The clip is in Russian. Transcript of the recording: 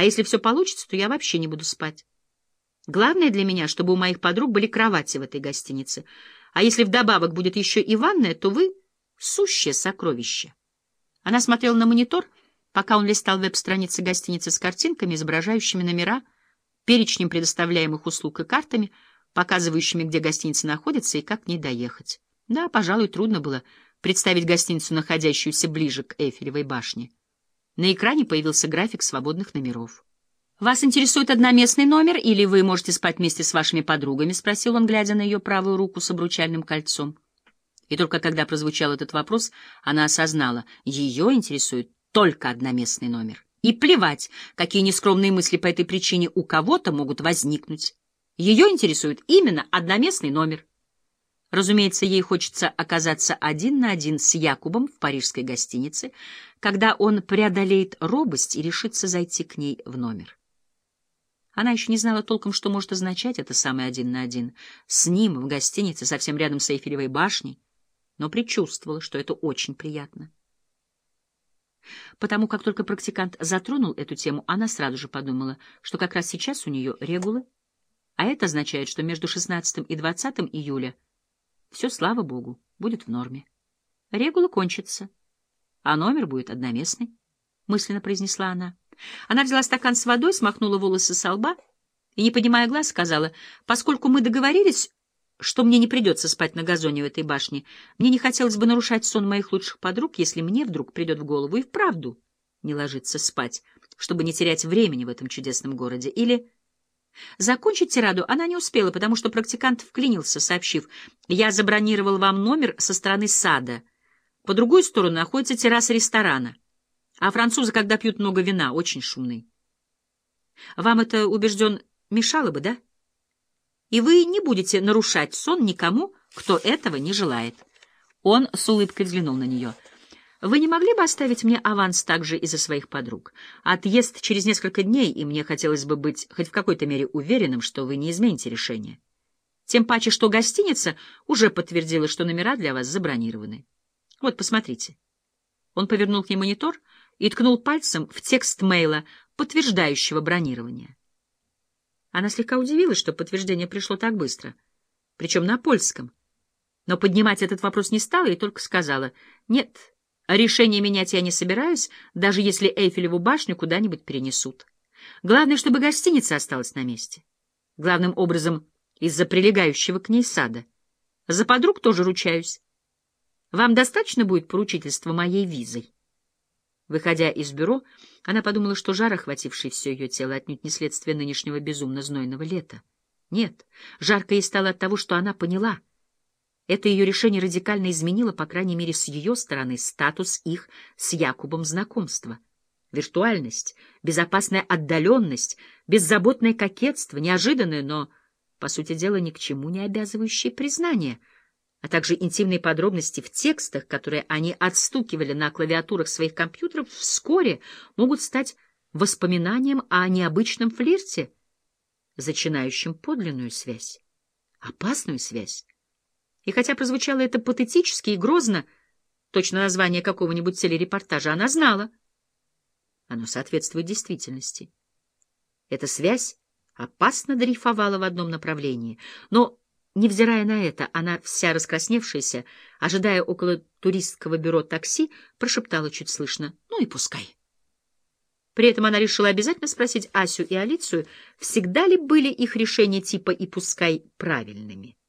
А если все получится, то я вообще не буду спать. Главное для меня, чтобы у моих подруг были кровати в этой гостинице. А если вдобавок будет еще и ванная, то вы — сущее сокровище». Она смотрела на монитор, пока он листал веб-страницы гостиницы с картинками, изображающими номера, перечнем предоставляемых услуг и картами, показывающими, где гостиница находится и как к ней доехать. Да, пожалуй, трудно было представить гостиницу, находящуюся ближе к Эйфелевой башне. На экране появился график свободных номеров. «Вас интересует одноместный номер, или вы можете спать вместе с вашими подругами?» — спросил он, глядя на ее правую руку с обручальным кольцом. И только когда прозвучал этот вопрос, она осознала, ее интересует только одноместный номер. И плевать, какие нескромные мысли по этой причине у кого-то могут возникнуть. Ее интересует именно одноместный номер. Разумеется, ей хочется оказаться один на один с Якубом в парижской гостинице, когда он преодолеет робость и решится зайти к ней в номер. Она еще не знала толком, что может означать это самый один на один с ним в гостинице, совсем рядом с Эйфелевой башней, но предчувствовала, что это очень приятно. Потому как только практикант затронул эту тему, она сразу же подумала, что как раз сейчас у нее регулы, а это означает, что между 16 и 20 июля все, слава богу, будет в норме. Регула кончится, а номер будет одноместный, — мысленно произнесла она. Она взяла стакан с водой, смахнула волосы со лба и, не поднимая глаз, сказала: «Поскольку мы договорились, что мне не придется спать на газоне в этой башне, мне не хотелось бы нарушать сон моих лучших подруг, если мне вдруг придет в голову и вправду не ложиться спать, чтобы не терять времени в этом чудесном городе. Или...» Закончить тираду она не успела, потому что практикант вклинился, сообщив: «Я забронировал вам номер со стороны сада. По другую сторону находится терраса ресторана. А французы, когда пьют много вина, очень шумны. Вам это, убежден, мешало бы, да? И вы не будете нарушать сон никому, кто этого не желает». Он с улыбкой взглянул на нее. «Вы не могли бы оставить мне аванс также из-за своих подруг? Отъезд через несколько дней, и мне хотелось бы быть хоть в какой-то мере уверенным, что вы не измените решение. Тем паче, что гостиница уже подтвердила, что номера для вас забронированы. Вот, посмотрите». Он повернул к ней монитор и ткнул пальцем в текст мейла, подтверждающего бронирование. Она слегка удивилась, что подтверждение пришло так быстро, причем на польском. Но поднимать этот вопрос не стала и только сказала: «Нет, решение менять я не собираюсь, даже если Эйфелеву башню куда-нибудь перенесут. Главное, чтобы гостиница осталась на месте. Главным образом из-за прилегающего к ней сада. За подруг тоже ручаюсь. Вам достаточно будет поручительства моей визой?» Выходя из бюро, она подумала, что жар, охвативший все ее тело, отнюдь не следствие нынешнего безумно-знойного лета. Нет, жарко ей стало от того, что она поняла. Это ее решение радикально изменило, по крайней мере, с ее стороны, статус их с Якубом знакомства. Виртуальность, безопасная отдаленность, беззаботное кокетство, неожиданное, но, по сути дела, ни к чему не обязывающее признание, а также интимные подробности в текстах, которые они отстукивали на клавиатурах своих компьютеров, вскоре могут стать воспоминанием о необычном флирте, зачинающем подлинную связь, опасную связь. И хотя прозвучало это патетически и грозно, точно название какого-нибудь телерепортажа, она знала. Оно соответствует действительности. Эта связь опасно дрейфовала в одном направлении, но, невзирая на это, она, вся раскрасневшаяся, ожидая около туристского бюро такси, прошептала чуть слышно: «Ну и пускай». При этом она решила обязательно спросить Асю и Алицию, всегда ли были их решения типа «и пускай» правильными.